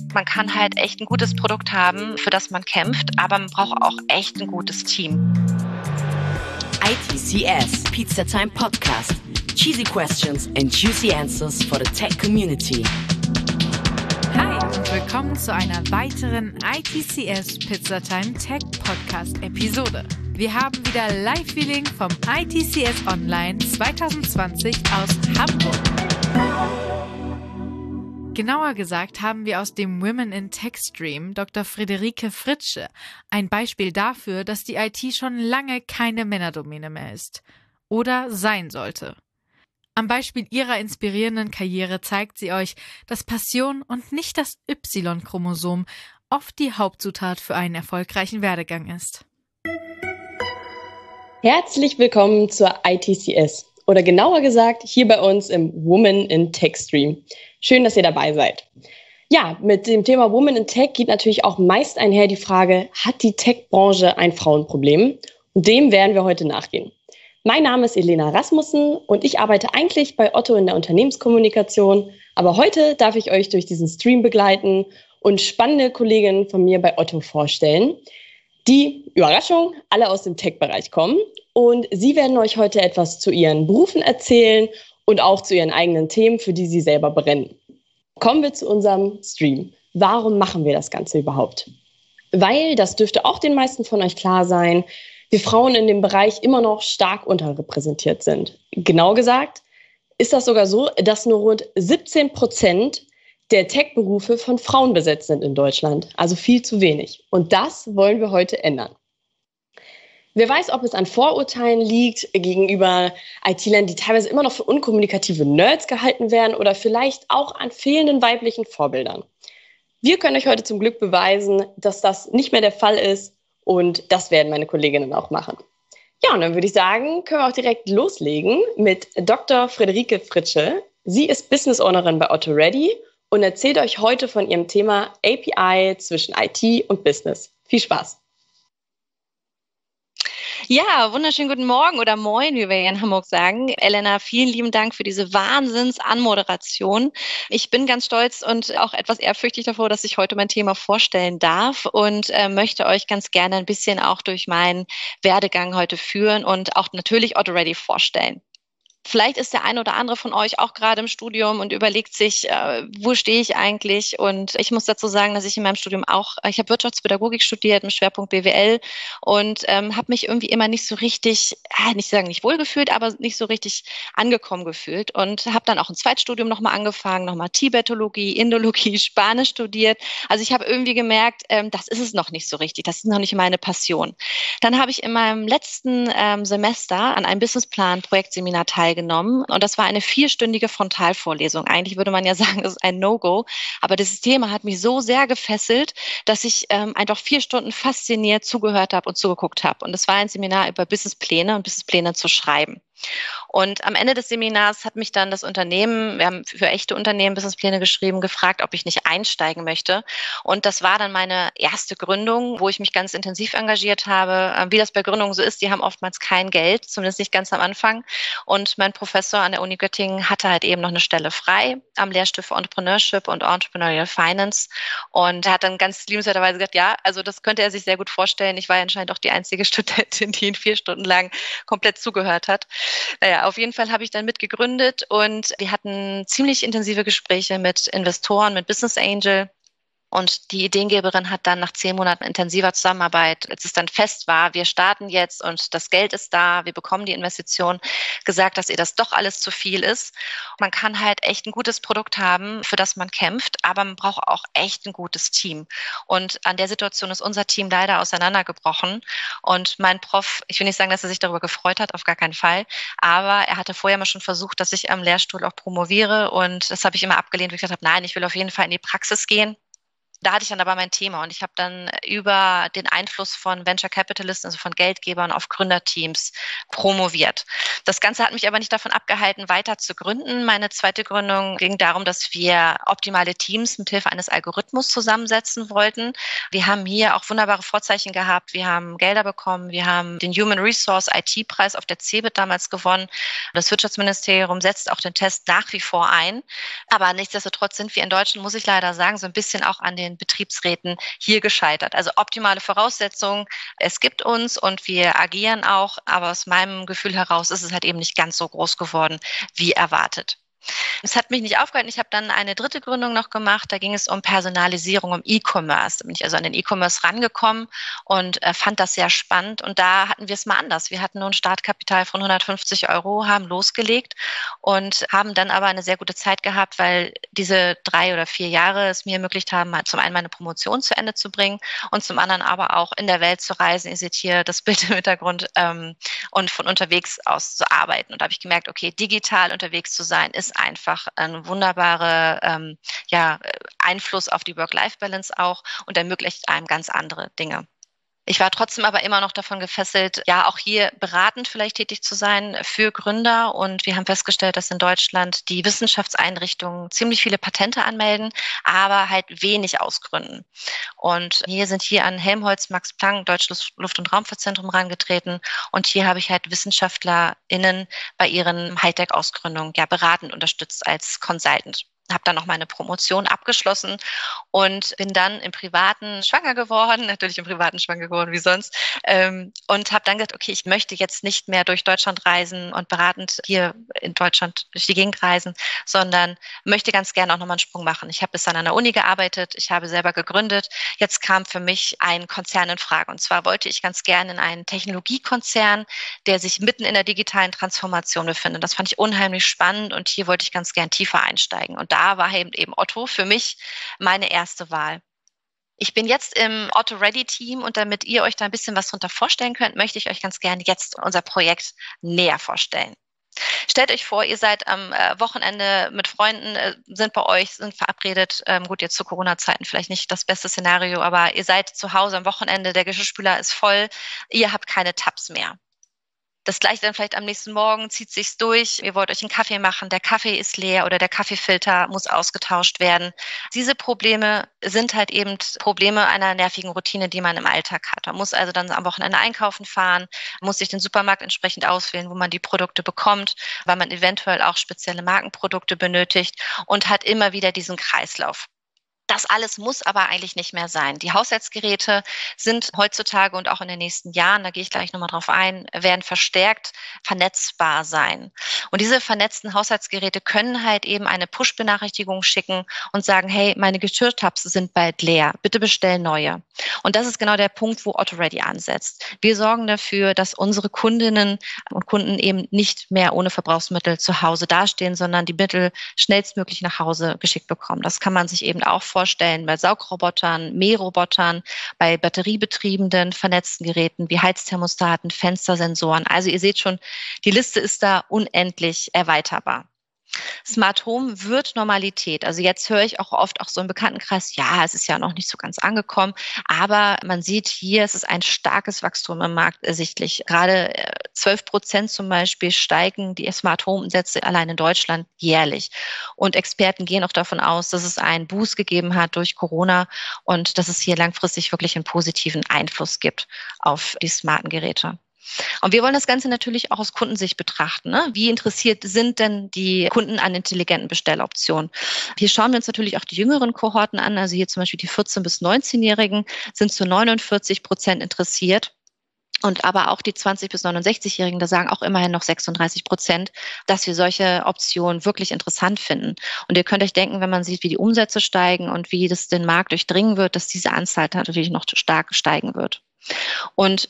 Man kann halt echt ein gutes Produkt haben, für das man kämpft, aber man braucht auch echt ein gutes Team. ITCS Pizza Time Podcast. Cheesy questions and juicy answers for the tech community. Hi und willkommen zu einer weiteren ITCS Pizza Time Tech Podcast Episode. Wir haben wieder Live-Feeling vom ITCS Online 2020 aus Hamburg. Genauer gesagt haben wir aus dem Women in Tech Stream Dr. Friederike Fritsche ein Beispiel dafür, dass die IT schon lange keine Männerdomäne mehr ist oder sein sollte. Am Beispiel ihrer inspirierenden Karriere zeigt sie euch, dass Passion und nicht das Y-Chromosom oft die Hauptzutat für einen erfolgreichen Werdegang ist. Herzlich willkommen zur ITCS oder genauer gesagt hier bei uns im Women in Tech Stream. Schön, dass ihr dabei seid. Ja, mit dem Thema Women in Tech geht natürlich auch meist einher die Frage, hat die Tech-Branche ein Frauenproblem? Und dem werden wir heute nachgehen. Mein Name ist Elena Rasmussen und ich arbeite eigentlich bei Otto in der Unternehmenskommunikation, aber heute darf ich euch durch diesen Stream begleiten und spannende Kolleginnen von mir bei Otto vorstellen, die, Überraschung, alle aus dem Tech-Bereich kommen und sie werden euch heute etwas zu ihren Berufen erzählen und auch zu ihren eigenen Themen, für die sie selber brennen. Kommen wir zu unserem Stream. Warum machen wir das Ganze überhaupt? Weil, das dürfte auch den meisten von euch klar sein, wir Frauen in dem Bereich immer noch stark unterrepräsentiert sind. Genau gesagt ist das sogar so, dass nur rund 17% der Tech-Berufe von Frauen besetzt sind in Deutschland. Also viel zu wenig. Und das wollen wir heute ändern. Wer weiß, ob es an Vorurteilen liegt gegenüber IT-Lern, die teilweise immer noch für unkommunikative Nerds gehalten werden oder vielleicht auch an fehlenden weiblichen Vorbildern. Wir können euch heute zum Glück beweisen, dass das nicht mehr der Fall ist und das werden meine Kolleginnen auch machen. Ja, und dann würde ich sagen, können wir auch direkt loslegen mit Dr. Friederike Fritsche. Sie ist Business Ownerin bei Otto Ready und erzählt euch heute von ihrem Thema API zwischen IT und Business. Viel Spaß! Ja, wunderschönen guten Morgen oder Moin, wie wir hier in Hamburg sagen. Elena, vielen lieben Dank für diese Wahnsinns-Anmoderation. Ich bin ganz stolz und auch etwas ehrfürchtig davor, dass ich heute mein Thema vorstellen darf und möchte euch ganz gerne ein bisschen auch durch meinen Werdegang heute führen und auch natürlich Otto Ready vorstellen. Vielleicht ist der eine oder andere von euch auch gerade im Studium und überlegt sich, wo stehe ich eigentlich? Und ich muss dazu sagen, dass ich in meinem Studium ich habe Wirtschaftspädagogik studiert mit Schwerpunkt BWL und habe mich irgendwie immer nicht so richtig, nicht sagen nicht wohlgefühlt, aber nicht so richtig angekommen gefühlt und habe dann auch ein Zweitstudium nochmal angefangen, nochmal Tibetologie, Indologie, Spanisch studiert. Also ich habe irgendwie gemerkt, das ist es noch nicht so richtig, das ist noch nicht meine Passion. Dann habe ich in meinem letzten Semester an einem Businessplan-Projektseminar teilgenommen und das war eine 4-stündige Frontalvorlesung. Eigentlich würde man ja sagen, das ist ein No-Go, aber das Thema hat mich so sehr gefesselt, dass ich einfach 4 Stunden fasziniert zugehört habe und zugeguckt habe. Und es war ein Seminar über Businesspläne und Businesspläne zu schreiben. Und am Ende des Seminars hat mich dann das Unternehmen, wir haben für echte Unternehmen Businesspläne geschrieben, gefragt, ob ich nicht einsteigen möchte. Und das war dann meine erste Gründung, wo ich mich ganz intensiv engagiert habe. Wie das bei Gründungen so ist, die haben oftmals kein Geld, zumindest nicht ganz am Anfang. Und mein Professor an der Uni Göttingen hatte halt eben noch eine Stelle frei am Lehrstuhl für Entrepreneurship und Entrepreneurial Finance. Und er hat dann ganz liebenswerterweise gesagt, ja, also das könnte er sich sehr gut vorstellen. Ich war anscheinend auch die einzige Studentin, die ihn 4 Stunden lang komplett zugehört hat. Naja, auf jeden Fall habe ich dann mitgegründet und wir hatten ziemlich intensive Gespräche mit Investoren, mit Business Angel. Und die Ideengeberin hat dann nach 10 Monaten intensiver Zusammenarbeit, als es dann fest war, wir starten jetzt und das Geld ist da, wir bekommen die Investition, gesagt, dass ihr das doch alles zu viel ist. Man kann halt echt ein gutes Produkt haben, für das man kämpft, aber man braucht auch echt ein gutes Team. Und an der Situation ist unser Team leider auseinandergebrochen. Und mein Prof, ich will nicht sagen, dass er sich darüber gefreut hat, auf gar keinen Fall, aber er hatte vorher mal schon versucht, dass ich am Lehrstuhl auch promoviere und das habe ich immer abgelehnt, weil ich gesagt habe, nein, ich will auf jeden Fall in die Praxis gehen. Da hatte ich dann aber mein Thema und ich habe dann über den Einfluss von Venture Capitalisten, also von Geldgebern auf Gründerteams promoviert. Das Ganze hat mich aber nicht davon abgehalten, weiter zu gründen. Meine zweite Gründung ging darum, dass wir optimale Teams mithilfe eines Algorithmus zusammensetzen wollten. Wir haben hier auch wunderbare Vorzeichen gehabt. Wir haben Gelder bekommen. Wir haben den Human Resource IT-Preis auf der CeBIT damals gewonnen. Das Wirtschaftsministerium setzt auch den Test nach wie vor ein. Aber nichtsdestotrotz sind wir in Deutschland, muss ich leider sagen, so ein bisschen auch an den Betriebsräten hier gescheitert. Also optimale Voraussetzungen. Es gibt uns und wir agieren auch. Aber aus meinem Gefühl heraus ist es halt eben nicht ganz so groß geworden, wie erwartet. Es hat mich nicht aufgehalten. Ich habe dann eine dritte Gründung noch gemacht. Da ging es um Personalisierung, um E-Commerce. Da bin ich also an den E-Commerce rangekommen und fand das sehr spannend. Und da hatten wir es mal anders. Wir hatten nur ein Startkapital von 150 €, haben losgelegt und haben dann aber eine sehr gute Zeit gehabt, weil diese 3 oder 4 Jahre es mir ermöglicht haben, zum einen meine Promotion zu Ende zu bringen und zum anderen aber auch in der Welt zu reisen. Ihr seht hier das Bild im Hintergrund und von unterwegs aus zu arbeiten. Und da habe ich gemerkt, okay, digital unterwegs zu sein, ist einfach ein wunderbarer Einfluss auf die Work-Life-Balance auch und ermöglicht einem ganz andere Dinge. Ich war trotzdem aber immer noch davon gefesselt, ja, auch hier beratend vielleicht tätig zu sein für Gründer. Und wir haben festgestellt, dass in Deutschland die Wissenschaftseinrichtungen ziemlich viele Patente anmelden, aber halt wenig ausgründen. Und hier sind an Helmholtz, Max Planck, Deutsches Luft- und Raumfahrtzentrum herangetreten. Und hier habe ich halt WissenschaftlerInnen bei ihren Hightech-Ausgründungen beratend unterstützt als Consultant. Habe dann noch meine Promotion abgeschlossen und bin dann im Privaten schwanger geworden, natürlich im Privaten schwanger geworden wie sonst, und habe dann gesagt, okay, ich möchte jetzt nicht mehr durch Deutschland reisen und beratend hier in Deutschland durch die Gegend reisen, sondern möchte ganz gerne auch nochmal einen Sprung machen. Ich habe bis dann an der Uni gearbeitet, ich habe selber gegründet. Jetzt kam für mich ein Konzern in Frage und zwar wollte ich ganz gerne in einen Technologiekonzern, der sich mitten in der digitalen Transformation befindet. Das fand ich unheimlich spannend und hier wollte ich ganz gern tiefer einsteigen. Und da war eben Otto für mich meine erste Wahl. Ich bin jetzt im Otto Ready Team und damit ihr euch da ein bisschen was drunter vorstellen könnt, möchte ich euch ganz gerne jetzt unser Projekt näher vorstellen. Stellt euch vor, ihr seid am Wochenende mit Freunden, sind bei euch, sind verabredet. Gut, jetzt zu Corona-Zeiten vielleicht nicht das beste Szenario, aber ihr seid zu Hause am Wochenende, der Geschirrspüler ist voll, ihr habt keine Tabs mehr. Das gleiche dann vielleicht am nächsten Morgen, zieht sich's durch, ihr wollt euch einen Kaffee machen, der Kaffee ist leer oder der Kaffeefilter muss ausgetauscht werden. Diese Probleme sind halt eben Probleme einer nervigen Routine, die man im Alltag hat. Man muss also dann am Wochenende einkaufen fahren, muss sich den Supermarkt entsprechend auswählen, wo man die Produkte bekommt, weil man eventuell auch spezielle Markenprodukte benötigt und hat immer wieder diesen Kreislauf. Das alles muss aber eigentlich nicht mehr sein. Die Haushaltsgeräte sind heutzutage und auch in den nächsten Jahren, da gehe ich gleich nochmal drauf ein, werden verstärkt vernetzbar sein. Und diese vernetzten Haushaltsgeräte können halt eben eine Push-Benachrichtigung schicken und sagen, hey, meine Geschirrtabs sind bald leer, bitte bestell neue. Und das ist genau der Punkt, wo Otto Ready ansetzt. Wir sorgen dafür, dass unsere Kundinnen und Kunden eben nicht mehr ohne Verbrauchsmittel zu Hause dastehen, sondern die Mittel schnellstmöglich nach Hause geschickt bekommen. Das kann man sich eben auch vorstellen bei Saugrobotern, Mährobotern, bei batteriebetriebenen vernetzten Geräten wie Heizthermostaten, Fenstersensoren. Also ihr seht schon, die Liste ist da unendlich erweiterbar. Smart Home wird Normalität. Also jetzt höre ich auch oft so im Bekanntenkreis, ja, es ist ja noch nicht so ganz angekommen, aber man sieht hier, es ist ein starkes Wachstum im Markt ersichtlich. Gerade 12% zum Beispiel steigen die Smart Home Umsätze allein in Deutschland jährlich. Und Experten gehen auch davon aus, dass es einen Boost gegeben hat durch Corona und dass es hier langfristig wirklich einen positiven Einfluss gibt auf die smarten Geräte. Und wir wollen das Ganze natürlich auch aus Kundensicht betrachten. Ne? Wie interessiert sind denn die Kunden an intelligenten Bestelloptionen? Hier schauen wir uns natürlich auch die jüngeren Kohorten an. Also hier zum Beispiel die 14- bis 19-Jährigen sind zu 49% interessiert. Und aber auch die 20- bis 69-Jährigen, da sagen auch immerhin noch 36%, dass wir solche Optionen wirklich interessant finden. Und ihr könnt euch denken, wenn man sieht, wie die Umsätze steigen und wie das den Markt durchdringen wird, dass diese Anzahl natürlich noch stark steigen wird. Und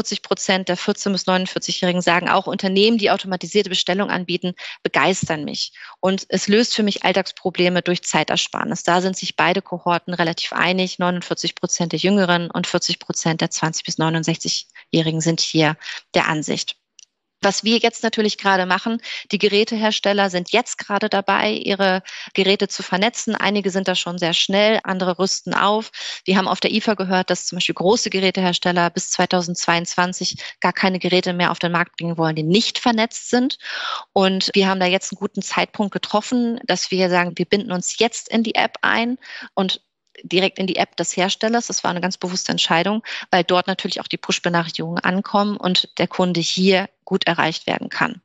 45% der 14- bis 49-Jährigen sagen auch, Unternehmen, die automatisierte Bestellung anbieten, begeistern mich. Und es löst für mich Alltagsprobleme durch Zeitersparnis. Da sind sich beide Kohorten relativ einig. 49% der Jüngeren und 40% der 20- bis 69-Jährigen sind hier der Ansicht. Was wir jetzt natürlich gerade machen, die Gerätehersteller sind jetzt gerade dabei, ihre Geräte zu vernetzen. Einige sind da schon sehr schnell, andere rüsten auf. Wir haben auf der IFA gehört, dass zum Beispiel große Gerätehersteller bis 2022 gar keine Geräte mehr auf den Markt bringen wollen, die nicht vernetzt sind. Und wir haben da jetzt einen guten Zeitpunkt getroffen, dass wir sagen, wir binden uns jetzt in die App ein und direkt in die App des Herstellers. Das war eine ganz bewusste Entscheidung, weil dort natürlich auch die Push-Benachrichtigungen ankommen und der Kunde hier gut erreicht werden kann.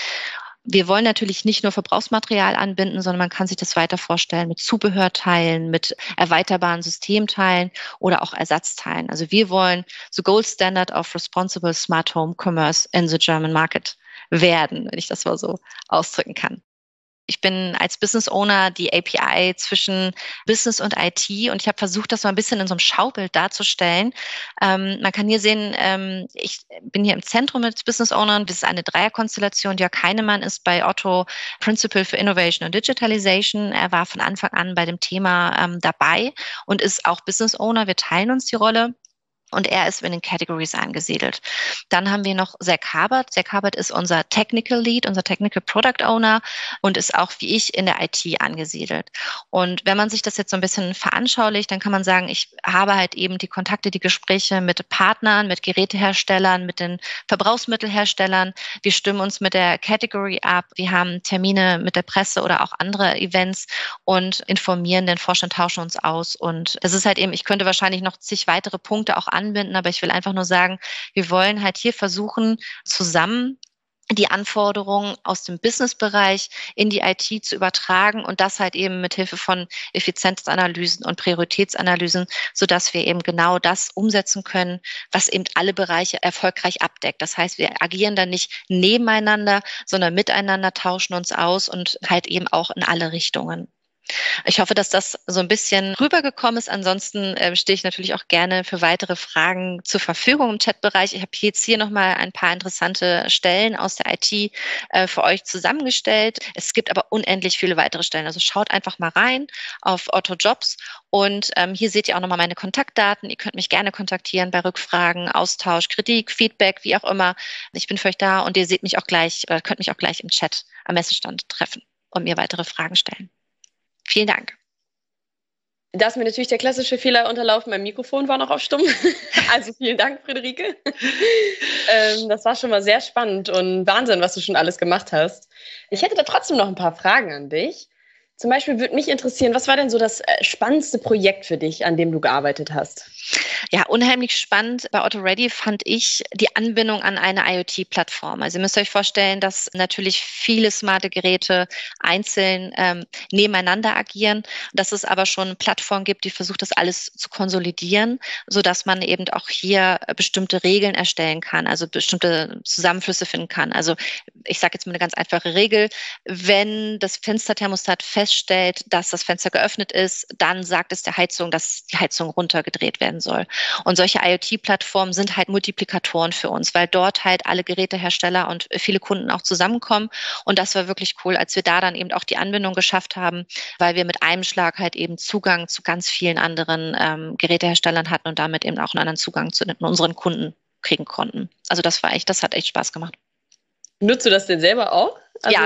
Wir wollen natürlich nicht nur Verbrauchsmaterial anbinden, sondern man kann sich das weiter vorstellen mit Zubehörteilen, mit erweiterbaren Systemteilen oder auch Ersatzteilen. Also wir wollen the gold standard of responsible smart home commerce in the German market werden, wenn ich das mal so ausdrücken kann. Ich bin als Business Owner die API zwischen Business und IT und ich habe versucht, das so ein bisschen in so einem Schaubild darzustellen. Man kann hier sehen, ich bin hier im Zentrum mit Business Ownern. Das ist eine Dreierkonstellation. Jörg Heinemann ist bei Otto Principal für Innovation und Digitalization. Er war von Anfang an bei dem Thema dabei und ist auch Business Owner. Wir teilen uns die Rolle. Und er ist in den Categories angesiedelt. Dann haben wir noch Zach Habert. Zach Habert ist unser Technical Lead, unser Technical Product Owner und ist auch wie ich in der IT angesiedelt. Und wenn man sich das jetzt so ein bisschen veranschaulicht, dann kann man sagen, ich habe halt eben die Kontakte, die Gespräche mit Partnern, mit Geräteherstellern, mit den Verbrauchsmittelherstellern. Wir stimmen uns mit der Category ab. Wir haben Termine mit der Presse oder auch andere Events und informieren den Vorstand, tauschen uns aus. Und das ist halt eben, ich könnte wahrscheinlich noch zig weitere Punkte auch anbinden, aber ich will einfach nur sagen, wir wollen halt hier versuchen, zusammen die Anforderungen aus dem Businessbereich in die IT zu übertragen und das halt eben mit Hilfe von Effizienzanalysen und Prioritätsanalysen, sodass wir eben genau das umsetzen können, was eben alle Bereiche erfolgreich abdeckt. Das heißt, wir agieren dann nicht nebeneinander, sondern miteinander, tauschen uns aus und halt eben auch in alle Richtungen. Ich hoffe, dass das so ein bisschen rübergekommen ist. Ansonsten stehe ich natürlich auch gerne für weitere Fragen zur Verfügung im Chatbereich. Ich habe jetzt hier nochmal ein paar interessante Stellen aus der IT für euch zusammengestellt. Es gibt aber unendlich viele weitere Stellen. Also schaut einfach mal rein auf Otto Jobs und hier seht ihr auch nochmal meine Kontaktdaten. Ihr könnt mich gerne kontaktieren bei Rückfragen, Austausch, Kritik, Feedback, wie auch immer. Ich bin für euch da und ihr seht mich auch gleich, könnt mich auch gleich im Chat am Messestand treffen und mir weitere Fragen stellen. Vielen Dank. Da ist mir natürlich der klassische Fehler unterlaufen. Mein Mikrofon war noch auf Stumm. Also vielen Dank, Friederike. Das war schon mal sehr spannend und Wahnsinn, was du schon alles gemacht hast. Ich hätte da trotzdem noch ein paar Fragen an dich. Zum Beispiel würde mich interessieren, was war denn so das spannendste Projekt für dich, an dem du gearbeitet hast? Ja, unheimlich spannend bei Otto Ready fand ich die Anbindung an eine IoT-Plattform. Also ihr müsst euch vorstellen, dass natürlich viele smarte Geräte einzeln nebeneinander agieren, dass es aber schon eine Plattform gibt, die versucht, das alles zu konsolidieren, sodass man eben auch hier bestimmte Regeln erstellen kann, also bestimmte Zusammenflüsse finden kann. Also ich sage jetzt mal eine ganz einfache Regel, wenn das Fensterthermostat feststellt, dass das Fenster geöffnet ist, dann sagt es der Heizung, dass die Heizung runtergedreht werden soll. Und solche IoT-Plattformen sind halt Multiplikatoren für uns, weil dort halt alle Gerätehersteller und viele Kunden auch zusammenkommen. Und das war wirklich cool, als wir da dann eben auch die Anbindung geschafft haben, weil wir mit einem Schlag halt eben Zugang zu ganz vielen anderen Geräteherstellern hatten und damit eben auch einen anderen Zugang zu unseren Kunden kriegen konnten. Also das hat echt Spaß gemacht. Nutzt du das denn selber auch? Also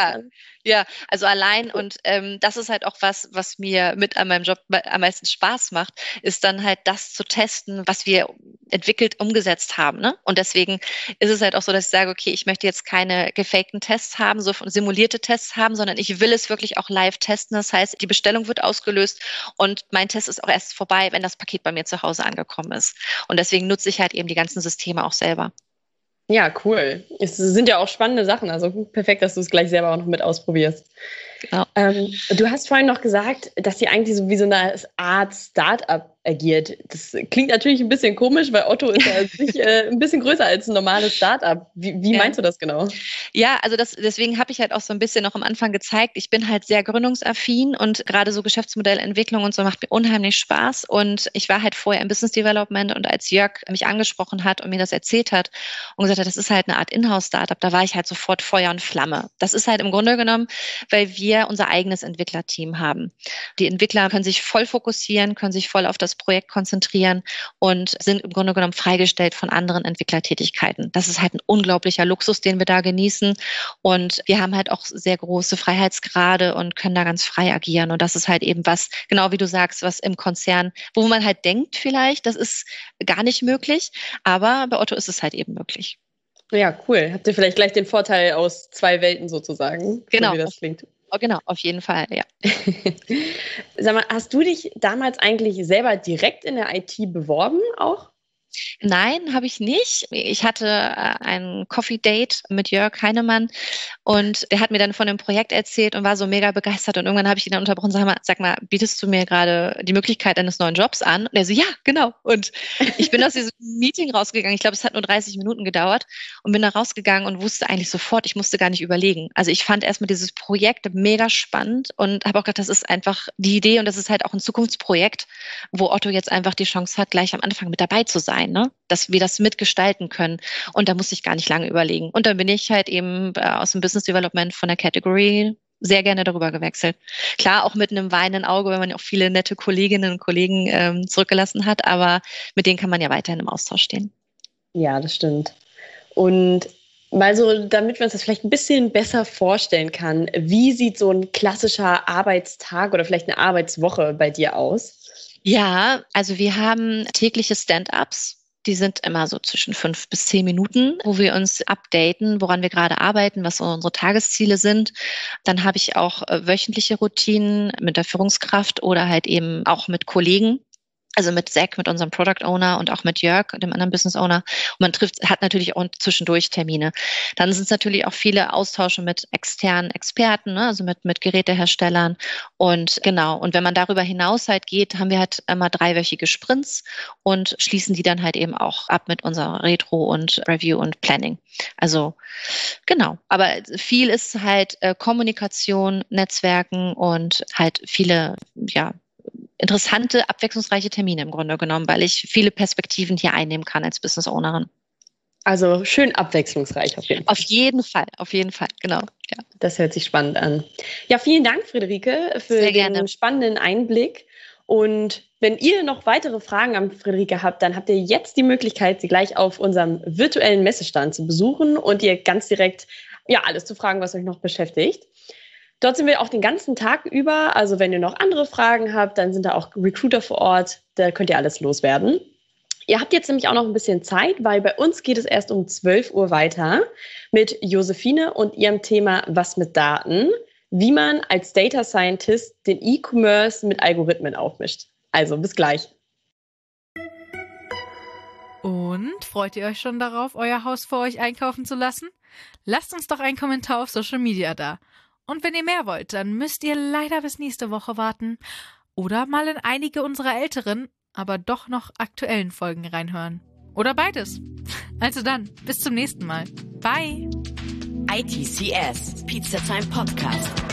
Ja, also allein und das ist halt auch was mir mit an meinem Job am meisten Spaß macht, ist dann halt das zu testen, was wir entwickelt, umgesetzt haben. Ne? Und deswegen ist es halt auch so, dass ich sage, okay, ich möchte jetzt keine gefakten Tests haben, so simulierte Tests haben, sondern ich will es wirklich auch live testen. Das heißt, die Bestellung wird ausgelöst und mein Test ist auch erst vorbei, wenn das Paket bei mir zu Hause angekommen ist. Und deswegen nutze ich halt eben die ganzen Systeme auch selber. Ja, cool. Es sind ja auch spannende Sachen. Also perfekt, dass du es gleich selber auch noch mit ausprobierst. Genau. Du hast vorhin noch gesagt, dass ihr eigentlich so wie so eine Art Start-up agiert. Das klingt natürlich ein bisschen komisch, weil Otto ist ja ein bisschen größer als ein normales Start-up. Wie meinst du das genau? Ja, also deswegen habe ich halt auch so ein bisschen noch am Anfang gezeigt, ich bin halt sehr gründungsaffin und gerade so Geschäftsmodellentwicklung und so macht mir unheimlich Spaß. Und ich war halt vorher im Business Development und als Jörg mich angesprochen hat und mir das erzählt hat und gesagt hat, das ist halt eine Art Inhouse-Startup, da war ich halt sofort Feuer und Flamme. Das ist halt im Grunde genommen, weil wir unser eigenes Entwicklerteam haben. Die Entwickler können sich voll fokussieren, können sich voll auf das das Projekt konzentrieren und sind im Grunde genommen freigestellt von anderen Entwicklertätigkeiten. Das ist halt ein unglaublicher Luxus, den wir da genießen. Und wir haben halt auch sehr große Freiheitsgrade und können da ganz frei agieren. Und das ist halt eben was, genau wie du sagst, was im Konzern, wo man halt denkt vielleicht, das ist gar nicht möglich. Aber bei Otto ist es halt eben möglich. Ja, cool. Habt ihr vielleicht gleich den Vorteil aus 2 Welten sozusagen, Genau. so wie das klingt. Genau, auf jeden Fall, ja. Sag mal, hast du dich damals eigentlich selber direkt in der IT beworben auch? Nein, habe ich nicht. Ich hatte ein Coffee-Date mit Jörg Heinemann und der hat mir dann von dem Projekt erzählt und war so mega begeistert. Und irgendwann habe ich ihn dann unterbrochen und sag mal, bietest du mir gerade die Möglichkeit eines neuen Jobs an? Und er so, ja, genau. Und ich bin aus diesem Meeting rausgegangen. Ich glaube, es hat nur 30 Minuten gedauert und bin da rausgegangen und wusste eigentlich sofort, ich musste gar nicht überlegen. Also ich fand erstmal dieses Projekt mega spannend und habe auch gedacht, das ist einfach die Idee und das ist halt auch ein Zukunftsprojekt, wo Otto jetzt einfach die Chance hat, gleich am Anfang mit dabei zu sein, ne? Dass wir das mitgestalten können. Und da musste ich gar nicht lange überlegen. Und dann bin ich halt eben aus dem Business Development von der Category sehr gerne darüber gewechselt. Klar, auch mit einem weinenden Auge, wenn man ja auch viele nette Kolleginnen und Kollegen zurückgelassen hat, aber mit denen kann man ja weiterhin im Austausch stehen. Ja, das stimmt. Und mal so, damit wir uns das vielleicht ein bisschen besser vorstellen kann, wie sieht so ein klassischer Arbeitstag oder vielleicht eine Arbeitswoche bei dir aus? Ja, also wir haben tägliche Stand-ups. Die sind immer so zwischen 5 bis 10 Minuten, wo wir uns updaten, woran wir gerade arbeiten, was so unsere Tagesziele sind. Dann habe ich auch wöchentliche Routinen mit der Führungskraft oder halt eben auch mit Kollegen. Also mit Zack, mit unserem Product Owner und auch mit Jörg, dem anderen Business Owner. Und man hat natürlich auch zwischendurch Termine. Dann sind es natürlich auch viele Austausche mit externen Experten, ne? Also mit Geräteherstellern. Und genau. Und wenn man darüber hinaus halt geht, haben wir halt immer 3-wöchige Sprints und schließen die dann halt eben auch ab mit unserer Retro und Review und Planning. Also genau. Aber viel ist halt Kommunikation, Netzwerken und halt viele, ja, interessante, abwechslungsreiche Termine im Grunde genommen, weil ich viele Perspektiven hier einnehmen kann als Business Ownerin. Also schön abwechslungsreich auf jeden Fall. Auf jeden Fall, genau. Ja. Das hört sich spannend an. Ja, vielen Dank, Friederike, für den spannenden Einblick. Und wenn ihr noch weitere Fragen an Friederike habt, dann habt ihr jetzt die Möglichkeit, sie gleich auf unserem virtuellen Messestand zu besuchen und ihr ganz direkt alles zu fragen, was euch noch beschäftigt. Dort sind wir auch den ganzen Tag über. Also wenn ihr noch andere Fragen habt, dann sind da auch Recruiter vor Ort. Da könnt ihr alles loswerden. Ihr habt jetzt nämlich auch noch ein bisschen Zeit, weil bei uns geht es erst um 12 Uhr weiter mit Josephine und ihrem Thema Was mit Daten, wie man als Data Scientist den E-Commerce mit Algorithmen aufmischt. Also bis gleich. Und freut ihr euch schon darauf, euer Haus für euch einkaufen zu lassen? Lasst uns doch einen Kommentar auf Social Media da. Und wenn ihr mehr wollt, dann müsst ihr leider bis nächste Woche warten oder mal in einige unserer älteren, aber doch noch aktuellen Folgen reinhören. Oder beides. Also dann, bis zum nächsten Mal. Bye! ITCS, Pizza Time Podcast.